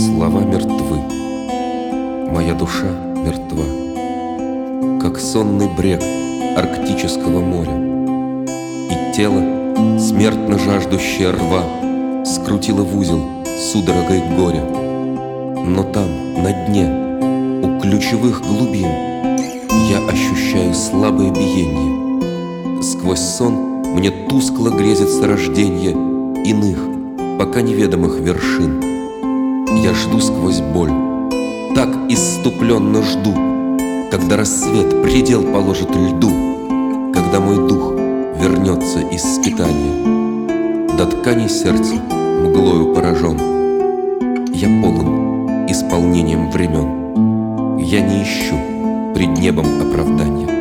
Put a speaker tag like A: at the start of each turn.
A: Слова мертвы, моя душа мертва, как сонный брег арктического моря. И тело, смертно жаждущее рва, скрутило в узел судорогой горя. Но там, на дне, у ключевых глубин, я ощущаю слабое биение. Сквозь сон мне тускло грезится рожденье иных, пока неведомых вершин. Я жду сквозь боль, так исступленно жду, когда рассвет предел положит льду, когда мой дух вернется из скитания. До ткани сердца мглою поражен, я полон исполнением времен. Я не ищу пред небом оправдания.